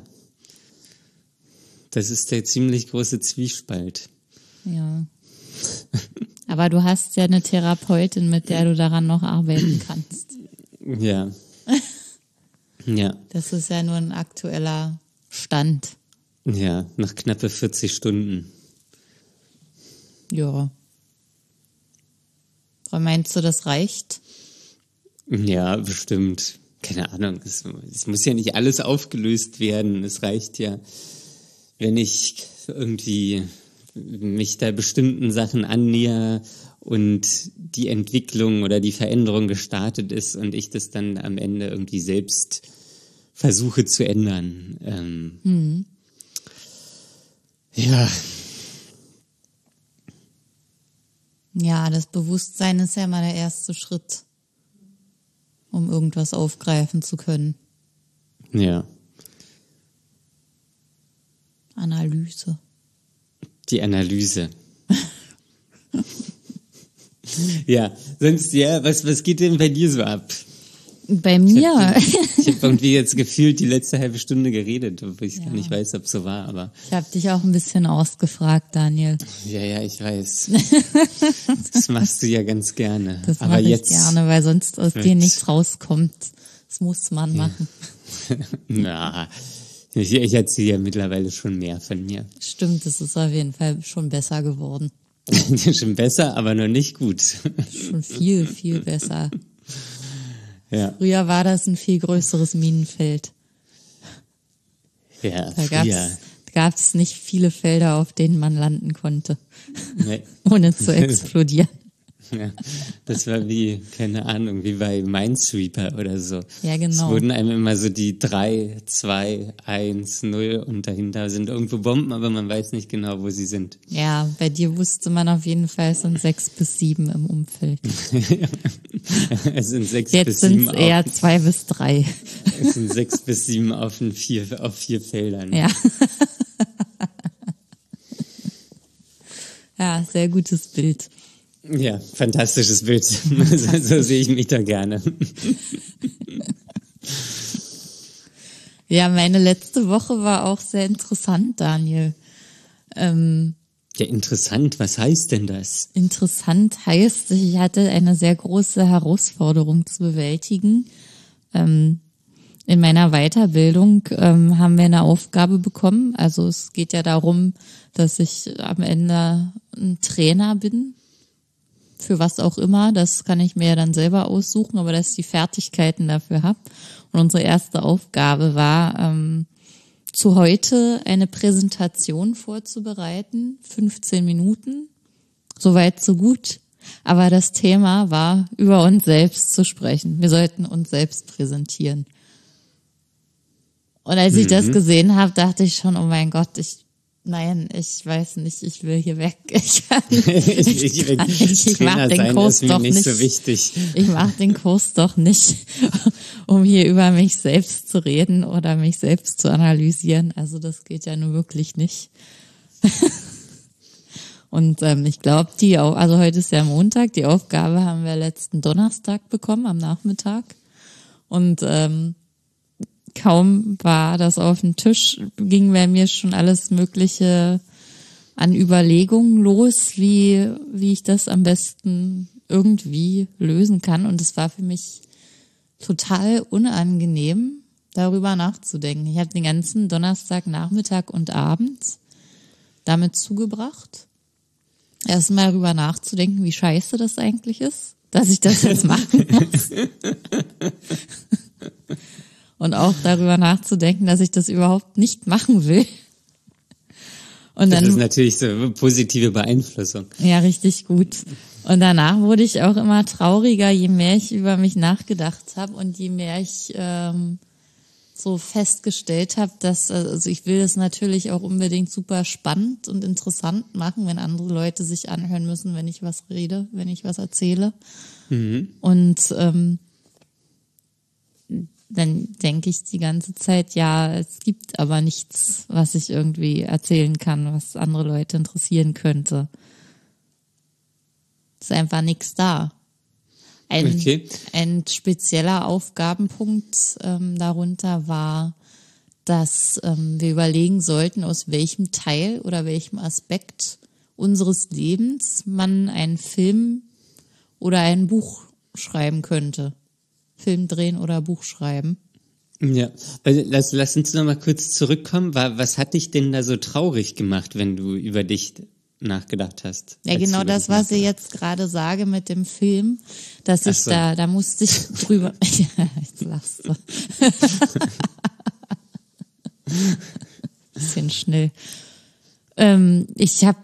Das ist der ziemlich große Zwiespalt. Ja. Aber du hast ja eine Therapeutin, mit der du daran noch arbeiten kannst. Ja. Ja. Das ist ja nur ein aktueller Stand. Ja, nach knappe 40 Stunden. Ja. Aber meinst du, das reicht? Ja, bestimmt. Keine Ahnung. Es muss ja nicht alles aufgelöst werden. Es reicht ja, wenn ich irgendwie mich da bestimmten Sachen annäher und die Entwicklung oder die Veränderung gestartet ist und ich das dann am Ende irgendwie selbst versuche zu ändern. Ja. Ja, das Bewusstsein ist ja mal der erste Schritt, um irgendwas aufgreifen zu können. Ja. Analyse. Die Analyse. Ja, sonst, ja, was geht denn bei dir so ab? Bei mir? Ich hab irgendwie jetzt gefühlt die letzte halbe Stunde geredet, obwohl ich gar nicht weiß, ob es so war, aber. Ich habe dich auch ein bisschen ausgefragt, Daniel. Ja, ich weiß. Das machst du ja ganz gerne. Das aber mache ich jetzt gerne, weil sonst aus dir nichts rauskommt. Das muss man machen. Na, ich erzähle ja mittlerweile schon mehr von mir. Stimmt, es ist auf jeden Fall schon besser geworden. Schon besser, aber noch nicht gut. Schon viel, viel besser. Ja. Früher war das ein viel größeres Minenfeld. Ja, da gab's nicht viele Felder, auf denen man landen konnte, nee. Ohne zu explodieren. Ja, das war wie, keine Ahnung, wie bei Minesweeper oder so. Ja, genau. Es wurden einem immer so die 3, 2, 1, 0 und dahinter sind irgendwo Bomben, aber man weiß nicht genau, wo sie sind. Ja, bei dir wusste man auf jeden Fall, es sind 6 bis 7 im Umfeld. Es sind 6 Jetzt bis 7 sind es eher 2 bis 3. Es sind 6 bis 7 auf 4 Feldern. Ja. Ja, sehr gutes Bild. Ja, fantastisches Bild. So sehe ich mich da gerne. Ja, meine letzte Woche war auch sehr interessant, Daniel. Ja, interessant. Was heißt denn das? Interessant heißt, ich hatte eine sehr große Herausforderung zu bewältigen. In meiner Weiterbildung haben wir eine Aufgabe bekommen. Also es geht ja darum, dass ich am Ende ein Trainer bin. Für was auch immer. Das kann ich mir ja dann selber aussuchen, aber dass ich die Fertigkeiten dafür habe. Und unsere erste Aufgabe war, zu heute eine Präsentation vorzubereiten, 15 Minuten, soweit so gut. Aber das Thema war, über uns selbst zu sprechen. Wir sollten uns selbst präsentieren. Und als ich das gesehen habe, dachte ich schon, oh mein Gott, ich weiß nicht, ich will hier weg. Ich mache den Kurs doch nicht so wichtig. Ich mache den Kurs doch nicht, um hier über mich selbst zu reden oder mich selbst zu analysieren. Also das geht ja nun wirklich nicht. Und ich glaube, also heute ist ja Montag, die Aufgabe haben wir letzten Donnerstag bekommen, am Nachmittag. Und kaum war das auf dem Tisch, ging bei mir schon alles Mögliche an Überlegungen los, wie ich das am besten irgendwie lösen kann. Und es war für mich total unangenehm, darüber nachzudenken. Ich habe den ganzen Donnerstag, Nachmittag und Abend damit zugebracht, erstmal darüber nachzudenken, wie scheiße das eigentlich ist, dass ich das jetzt machen muss. Und auch darüber nachzudenken, dass ich das überhaupt nicht machen will. Und dann, das ist natürlich so positive Beeinflussung. Ja, richtig gut. Und danach wurde ich auch immer trauriger, je mehr ich über mich nachgedacht habe und je mehr ich so festgestellt habe, dass, also ich will das natürlich auch unbedingt super spannend und interessant machen, wenn andere Leute sich anhören müssen, wenn ich was rede, wenn ich was erzähle. Und dann denke ich die ganze Zeit, ja, es gibt aber nichts, was ich irgendwie erzählen kann, was andere Leute interessieren könnte. Es ist einfach nichts da. Ein spezieller Aufgabenpunkt darunter war, dass wir überlegen sollten, aus welchem Teil oder welchem Aspekt unseres Lebens man einen Film oder ein Buch schreiben könnte. Film drehen oder Buch schreiben. Ja, lass uns noch mal kurz zurückkommen. Was hat dich denn da so traurig gemacht, wenn du über dich nachgedacht hast? Ja, genau das, was ich jetzt gerade sage mit dem Film, dass ich da musste ich drüber. Ja, jetzt lachst du. Bisschen schnell. Ich habe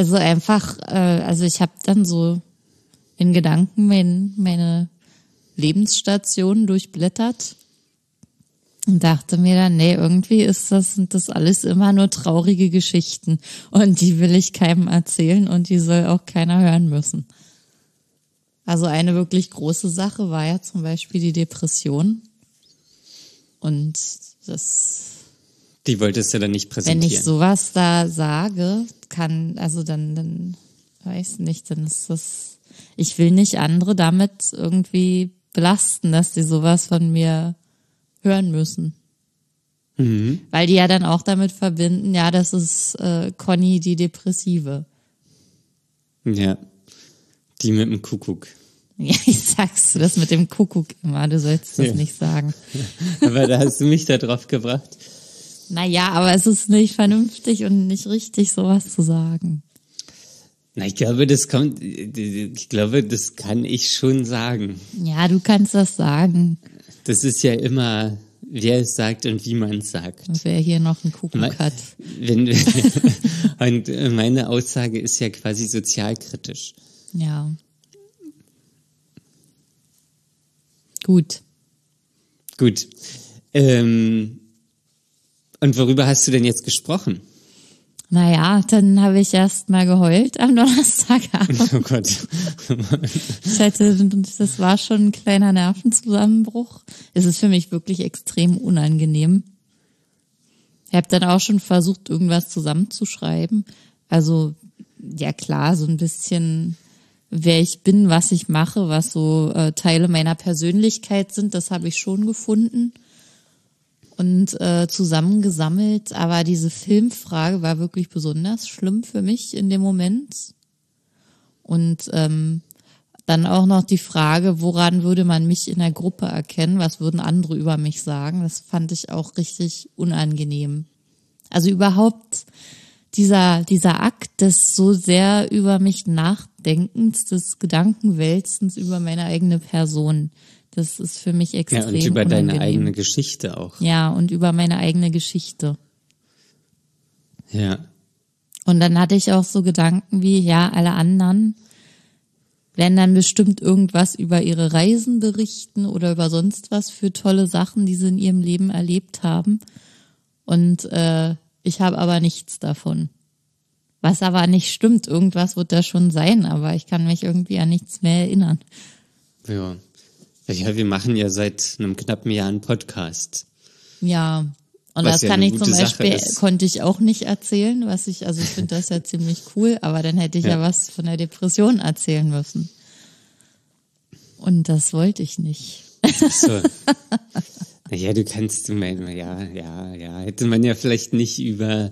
dann so in Gedanken meine Lebensstationen durchblättert und dachte mir dann, nee, irgendwie sind das alles immer nur traurige Geschichten und die will ich keinem erzählen und die soll auch keiner hören müssen. Also eine wirklich große Sache war ja zum Beispiel die Depression und die wolltest du dann nicht präsentieren. Wenn ich sowas da sage, dann weiß nicht, dann ist das, ich will nicht andere damit irgendwie belasten, dass die sowas von mir hören müssen. Weil die ja dann auch damit verbinden, ja, das ist Conny die Depressive. Ja, die mit dem Kuckuck. Ja, ich sagst du das mit dem Kuckuck immer, du sollst das nicht sagen. Aber da hast du mich da drauf gebracht. Naja, aber es ist nicht vernünftig und nicht richtig, sowas zu sagen. Na, ich glaube, das kann ich schon sagen. Ja, du kannst das sagen. Das ist ja immer, wer es sagt und wie man es sagt. Und wer hier noch einen Kuckuck hat. Und meine Aussage ist ja quasi sozialkritisch. Ja. Gut. Und worüber hast du denn jetzt gesprochen? Naja, dann habe ich erst mal geheult am Donnerstagabend. Oh Gott. Das war schon ein kleiner Nervenzusammenbruch. Es ist für mich wirklich extrem unangenehm. Ich habe dann auch schon versucht, irgendwas zusammenzuschreiben. Also ja klar, so ein bisschen, wer ich bin, was ich mache, was so Teile meiner Persönlichkeit sind, das habe ich schon gefunden und zusammengesammelt. Aber diese Filmfrage war wirklich besonders schlimm für mich in dem Moment. Und dann auch noch die Frage, woran würde man mich in der Gruppe erkennen? Was würden andere über mich sagen? Das fand ich auch richtig unangenehm. Also überhaupt dieser Akt des so sehr über mich Nachdenkens, des Gedankenwälzens über meine eigene Person, das ist für mich extrem unangenehm. Ja, und über deine eigene Geschichte auch. Ja, und über meine eigene Geschichte. Ja. Und dann hatte ich auch so Gedanken wie, ja, alle anderen werden dann bestimmt irgendwas über ihre Reisen berichten oder über sonst was für tolle Sachen, die sie in ihrem Leben erlebt haben. Und ich habe aber nichts davon. Was aber nicht stimmt, irgendwas wird da schon sein, aber ich kann mich irgendwie an nichts mehr erinnern. Ja. Ja, wir machen ja seit einem knappen Jahr einen Podcast. Ja, und Was das ja kann eine ich zum gute Beispiel, Sache ist. konnte ich auch nicht erzählen, also ich finde das ja ziemlich cool, aber dann hätte ich ja was von der Depression erzählen müssen. Und das wollte ich nicht. So. Naja, du kannst, ja, hätte man ja vielleicht nicht über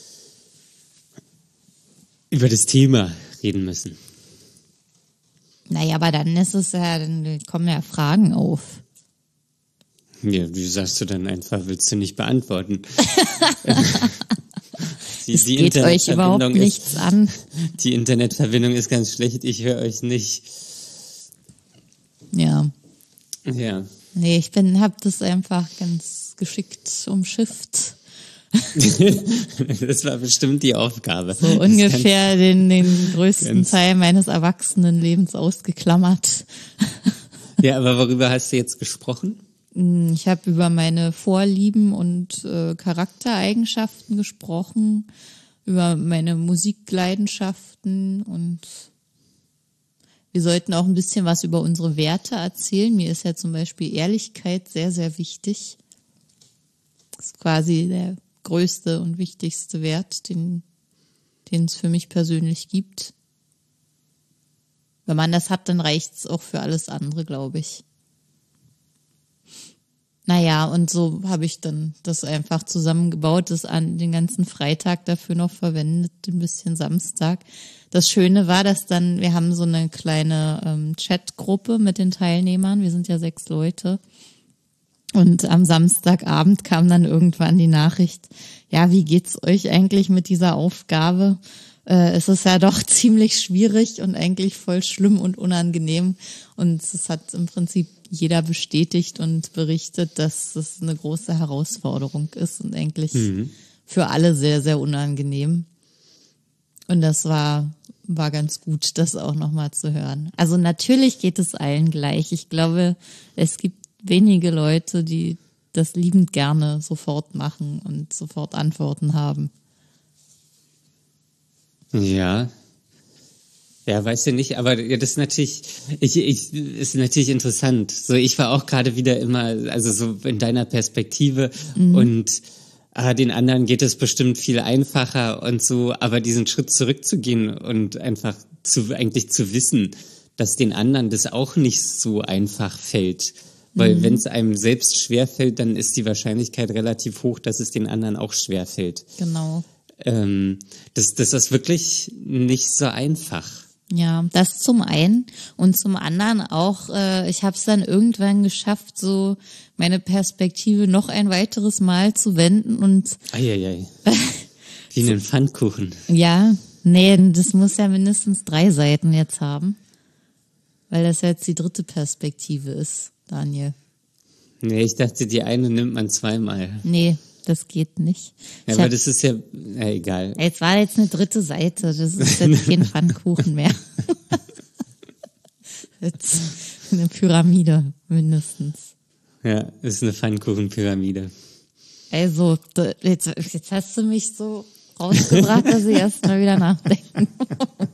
das Thema reden müssen. Naja, aber dann ist es ja, dann kommen ja Fragen auf. Ja, wie sagst du dann einfach, willst du nicht beantworten? Es geht euch überhaupt nichts an. Die Internetverbindung ist ganz schlecht, ich höre euch nicht. Ja. Ja. Nee, habe das einfach ganz geschickt umschifft. Das war bestimmt die Aufgabe. So ungefähr den größten Teil meines Erwachsenenlebens ausgeklammert. Ja, aber worüber hast du jetzt gesprochen? Ich habe über meine Vorlieben und Charaktereigenschaften gesprochen, über meine Musikleidenschaften und wir sollten auch ein bisschen was über unsere Werte erzählen. Mir ist ja zum Beispiel Ehrlichkeit sehr, sehr wichtig. Das ist quasi der größte und wichtigste Wert, den es für mich persönlich gibt. Wenn man das hat, dann reicht es auch für alles andere, glaube ich. Naja, und so habe ich dann das einfach zusammengebaut, das an den ganzen Freitag dafür noch verwendet, ein bisschen Samstag. Das Schöne war, dass wir haben so eine kleine Chatgruppe mit den Teilnehmern, wir sind ja 6 Leute. Und am Samstagabend kam dann irgendwann die Nachricht, ja, wie geht's euch eigentlich mit dieser Aufgabe? Es ist ja doch ziemlich schwierig und eigentlich voll schlimm und unangenehm. Und es hat im Prinzip jeder bestätigt und berichtet, dass es eine große Herausforderung ist und eigentlich für alle sehr, sehr unangenehm. Und das war ganz gut, das auch nochmal zu hören. Also natürlich geht es allen gleich. Ich glaube, es gibt wenige Leute, die das liebend gerne sofort machen und sofort Antworten haben. Ja. Ja, weiß ich nicht, aber ja, das ist natürlich, ist natürlich interessant. So, ich war auch gerade wieder immer, also so in deiner Perspektive und den anderen geht es bestimmt viel einfacher und so, aber diesen Schritt zurückzugehen und einfach eigentlich zu wissen, dass den anderen das auch nicht so einfach fällt. Weil wenn es einem selbst schwerfällt, dann ist die Wahrscheinlichkeit relativ hoch, dass es den anderen auch schwerfällt. Genau. Das ist wirklich nicht so einfach. Ja, das zum einen und zum anderen auch, ich habe es dann irgendwann geschafft, so meine Perspektive noch ein weiteres Mal zu wenden und Eieiei. Wie einen Pfannkuchen. Ja, nee, das muss ja mindestens 3 Seiten jetzt haben, weil das jetzt die 3. Perspektive ist, Daniel. Nee, ich dachte, die eine nimmt man 2-mal. Nee, das geht nicht. Ja, aber das ist ja egal. Es war jetzt eine 3. Seite, das ist jetzt kein Pfannkuchen mehr. Jetzt eine Pyramide mindestens. Ja, ist eine Pfannkuchenpyramide. Also, jetzt hast du mich so rausgebracht, dass ich erst mal wieder nachdenken muss.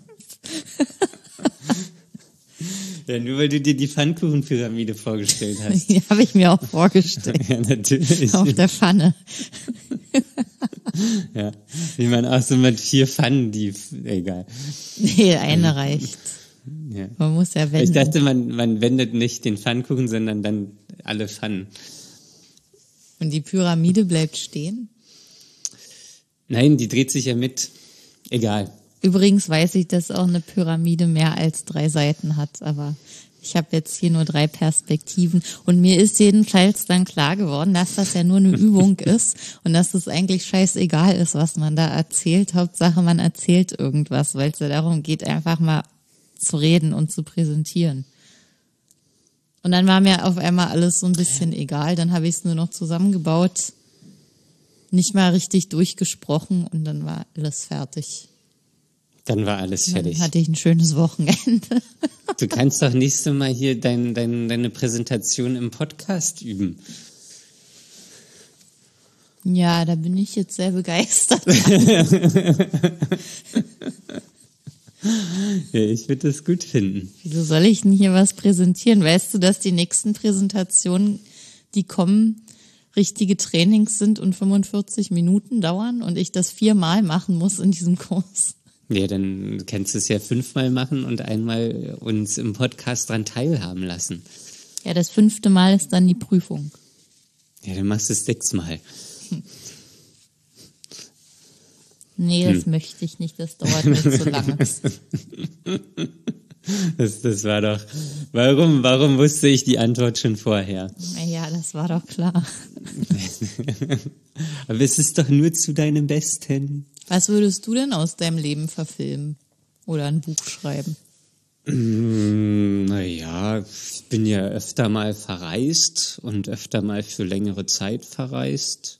Ja, nur weil du dir die Pfannkuchenpyramide vorgestellt hast. Die habe ich mir auch vorgestellt. Ja, natürlich. Auf der Pfanne. Ja, wie man auch so mit 4 Pfannen, egal. Nee, eine reicht. Ja. Man muss ja wenden. Ich dachte, man wendet nicht den Pfannkuchen, sondern dann alle Pfannen. Und die Pyramide bleibt stehen? Nein, die dreht sich ja mit. Egal. Übrigens weiß ich, dass auch eine Pyramide mehr als 3 Seiten hat, aber ich habe jetzt hier nur 3 Perspektiven. Und mir ist jedenfalls dann klar geworden, dass das ja nur eine Übung ist und dass es eigentlich scheißegal ist, was man da erzählt. Hauptsache, man erzählt irgendwas, weil es ja darum geht, einfach mal zu reden und zu präsentieren. Und dann war mir auf einmal alles so ein bisschen egal. Dann habe ich es nur noch zusammengebaut, nicht mal richtig durchgesprochen und dann war alles fertig. Dann war alles fertig. Dann hatte ich ein schönes Wochenende. Du kannst doch nächstes Mal hier deine Präsentation im Podcast üben. Ja, da bin ich jetzt sehr begeistert. Ja, ich würde das gut finden. Wieso soll ich denn hier was präsentieren? Weißt du, dass die nächsten Präsentationen, die kommen, richtige Trainings sind und 45 Minuten dauern und ich das 4-mal machen muss in diesem Kurs? Ja, dann kannst du es ja 5-mal machen und einmal uns im Podcast dran teilhaben lassen. Ja, das 5. Mal ist dann die Prüfung. Ja, dann machst du es 6-mal. Nee, das möchte ich nicht, das dauert mir zu lange. Das war doch. Warum wusste ich die Antwort schon vorher? Ja, das war doch klar. Aber es ist doch nur zu deinem Besten. Was würdest du denn aus deinem Leben verfilmen? Oder ein Buch schreiben? Naja, ich bin ja öfter mal verreist und öfter mal für längere Zeit verreist.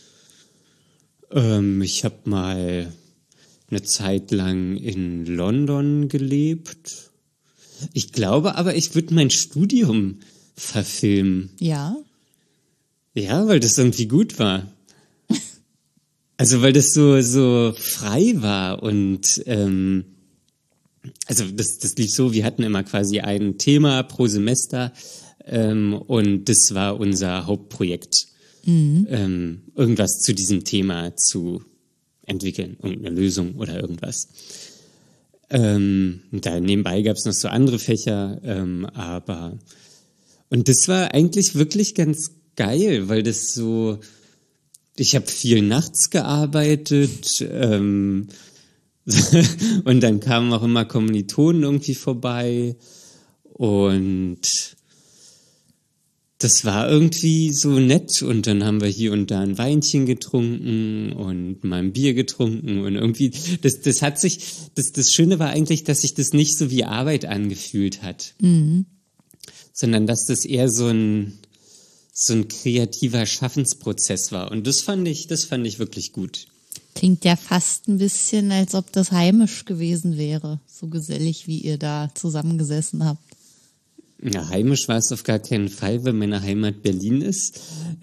Ich habe mal eine Zeit lang in London gelebt. Ich glaube aber, ich würde mein Studium verfilmen. Ja? Ja, weil das irgendwie gut war. Also weil das so frei war und also das lief so, wir hatten immer quasi ein Thema pro Semester und das war unser Hauptprojekt. Irgendwas zu diesem Thema zu entwickeln, irgendeine Lösung oder irgendwas. Da nebenbei gab es noch so andere Fächer, und das war eigentlich wirklich ganz geil, weil das so, ich habe viel nachts gearbeitet, und dann kamen auch immer Kommilitonen irgendwie vorbei und das war irgendwie so nett und dann haben wir hier und da ein Weinchen getrunken und mal ein Bier getrunken und irgendwie, das Schöne war eigentlich, dass sich das nicht so wie Arbeit angefühlt hat, sondern dass das eher so ein kreativer Schaffensprozess war und das fand ich wirklich gut. Klingt ja fast ein bisschen, als ob das heimisch gewesen wäre, so gesellig, wie ihr da zusammengesessen habt. Ja, heimisch war es auf gar keinen Fall, weil meine Heimat Berlin ist.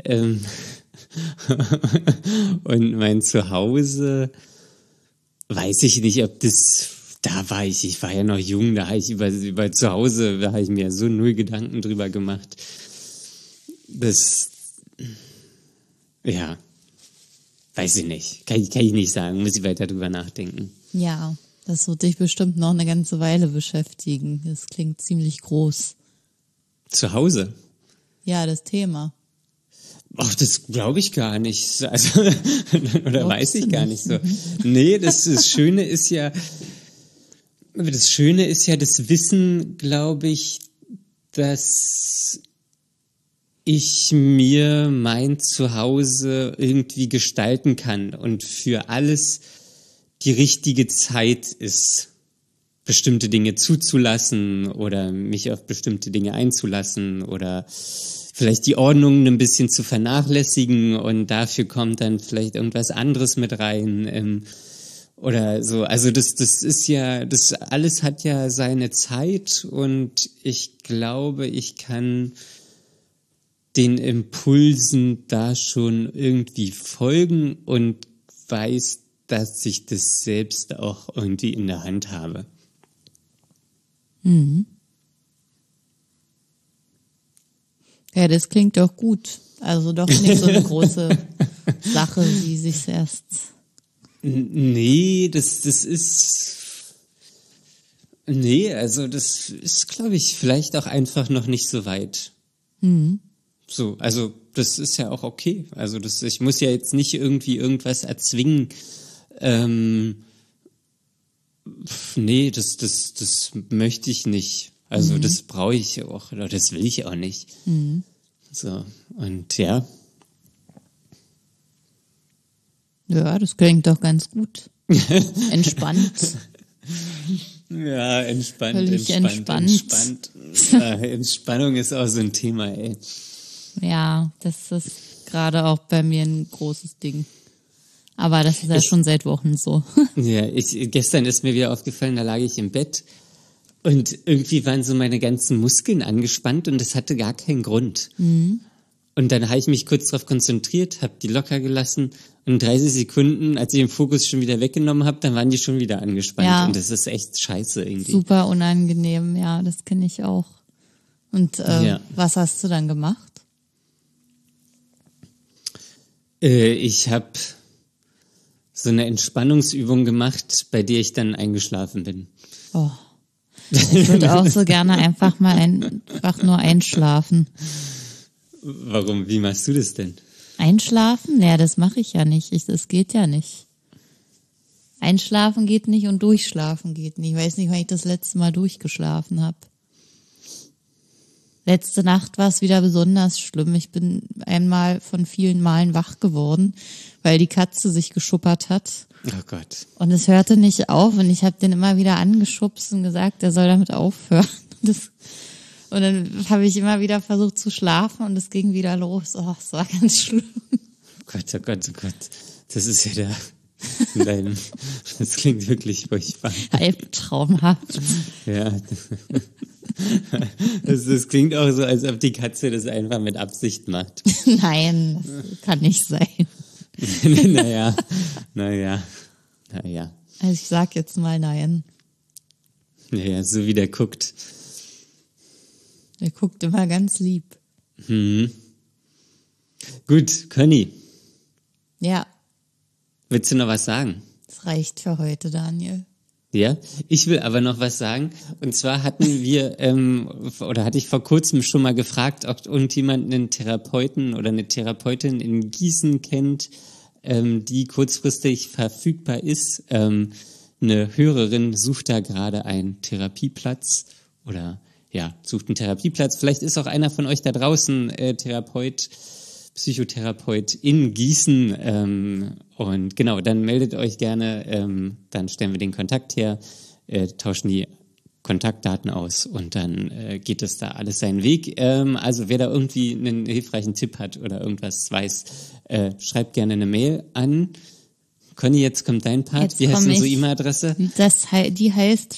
Und mein Zuhause, weiß ich nicht, ob das, da war ich war ja noch jung, da habe ich über Zuhause, da habe ich mir so 0 Gedanken drüber gemacht. Das, ja, weiß ich nicht, kann ich nicht sagen, muss ich weiter drüber nachdenken. Ja, das wird dich bestimmt noch eine ganze Weile beschäftigen. Das klingt ziemlich groß. Zu Hause? Ja, das Thema. Ach, das glaube ich gar nicht. Also, oder weiß ich gar nicht so. Nee, das Schöne ist ja, das Wissen, glaube ich, dass ich mir mein Zuhause irgendwie gestalten kann und für alles die richtige Zeit ist, bestimmte Dinge zuzulassen oder mich auf bestimmte Dinge einzulassen oder vielleicht die Ordnung ein bisschen zu vernachlässigen und dafür kommt dann vielleicht irgendwas anderes mit rein oder so. Also das ist ja, das alles hat ja seine Zeit und ich glaube, ich kann den Impulsen da schon irgendwie folgen und weiß, dass ich das selbst auch irgendwie in der Hand habe. Mhm. Ja, das klingt doch gut. Also doch nicht so eine große Sache, wie sich's erst. Nee, das ist. Nee, also das ist, glaube ich, vielleicht auch einfach noch nicht so weit. So, also das ist ja auch okay. Also ich muss ja jetzt nicht irgendwie irgendwas erzwingen. Nee, das möchte ich nicht. Also das brauche ich auch, oder das will ich auch nicht. So, und ja. Ja, das klingt doch ganz gut. Entspannt. Ja, entspannt. Völlig entspannt. Entspannung ist auch so ein Thema, ey. Ja, das ist gerade auch bei mir ein großes Ding. Aber das ist ja schon seit Wochen so. Ja, gestern ist mir wieder aufgefallen, da lag ich im Bett und irgendwie waren so meine ganzen Muskeln angespannt und das hatte gar keinen Grund. Und dann habe ich mich kurz darauf konzentriert, habe die locker gelassen und in 30 Sekunden, als ich den Fokus schon wieder weggenommen habe, dann waren die schon wieder angespannt. Ja. Und das ist echt scheiße irgendwie. Super unangenehm, ja, das kenne ich auch. Und Ja. was hast du dann gemacht? Ich habe so eine Entspannungsübung gemacht, bei der ich dann eingeschlafen bin. Oh. Ich würde auch so gerne einfach nur einschlafen. Warum? Wie machst du das denn? Einschlafen? Ja, das mache ich ja nicht. Das geht ja nicht. Einschlafen geht nicht und durchschlafen geht nicht. Ich weiß nicht, wann ich das letzte Mal durchgeschlafen habe. Letzte Nacht war es wieder besonders schlimm. Ich bin einmal von vielen Malen wach geworden, weil die Katze sich geschuppert hat. Oh Gott. Und es hörte nicht auf und ich habe den immer wieder angeschubst und gesagt, er soll damit aufhören. Und dann habe ich immer wieder versucht zu schlafen und es ging wieder los. Oh, es war ganz schlimm. Oh Gott, oh Gott, oh Gott. Das ist ja das klingt wirklich furchtbar. Albtraumhaft. Ja. Das klingt auch so, als ob die Katze das einfach mit Absicht macht. Nein, das kann nicht sein. Naja. Also ich sag jetzt mal nein. Naja, so wie der guckt. Der guckt immer ganz lieb. Gut, Conny, Ja, willst du noch was sagen? das reicht für heute, Daniel. Ja, ich will aber noch was sagen. Und zwar hatten wir, hatte ich vor kurzem schon mal gefragt, ob irgendjemand einen Therapeuten oder eine Therapeutin in Gießen kennt, die kurzfristig verfügbar ist. Eine Hörerin sucht da gerade einen Therapieplatz oder ja, sucht einen Therapieplatz. Vielleicht ist auch einer von euch da draußen Therapeut, Psychotherapeut in Gießen. Und genau, dann meldet euch gerne, dann stellen wir den Kontakt her, tauschen die Kontaktdaten aus und dann geht es da alles seinen Weg. Also wer da irgendwie einen hilfreichen Tipp hat oder irgendwas weiß, schreibt gerne eine Mail an. Conny, jetzt kommt dein Part. Wie heißt unsere E-Mail-Adresse? Die heißt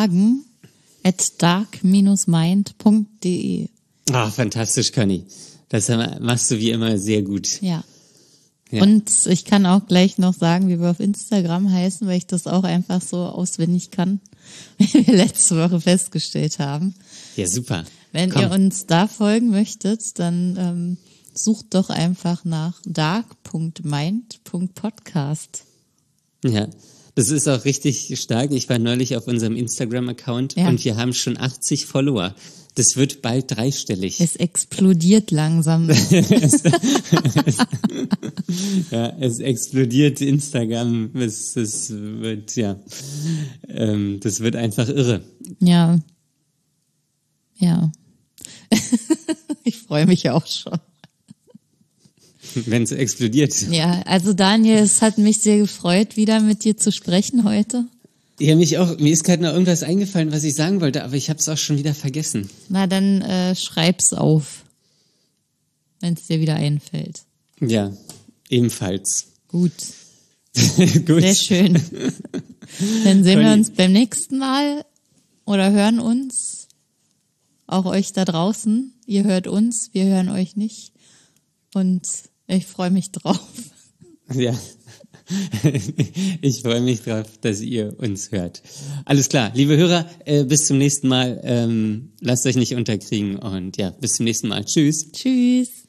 fragen@dark-mind.de. Ah, fantastisch, Conny. Das machst du wie immer sehr gut. Ja. Ja. Und ich kann auch gleich noch sagen, wie wir auf Instagram heißen, weil ich das auch einfach so auswendig kann, wie wir letzte Woche festgestellt haben. Ja, super. Wenn ihr uns da folgen möchtet, dann sucht doch einfach nach dark.mind.podcast. Ja, das ist auch richtig stark. Ich war neulich auf unserem Instagram-Account und wir haben schon 80 Follower. Das wird bald dreistellig. Es explodiert langsam. Ja, es explodiert Instagram. Das wird, ja, das wird einfach irre. Ja. Ja. Ich freue mich auch schon. Wenn es explodiert. Ja, also Daniel, es hat mich sehr gefreut, wieder mit dir zu sprechen heute. Ja, mich auch. Mir ist gerade noch irgendwas eingefallen, was ich sagen wollte, aber ich habe es auch schon wieder vergessen. Na, dann schreib's auf, wenn es dir wieder einfällt. Ja, ebenfalls. Gut. Gut. Sehr schön. Dann sehen wir uns beim nächsten Mal oder hören uns. Auch euch da draußen. Ihr hört uns, wir hören euch nicht. Und ich freue mich drauf. Ja. Ich freue mich drauf, dass ihr uns hört. Alles klar, liebe Hörer, bis zum nächsten Mal. Lasst euch nicht unterkriegen und ja, bis zum nächsten Mal. Tschüss. Tschüss.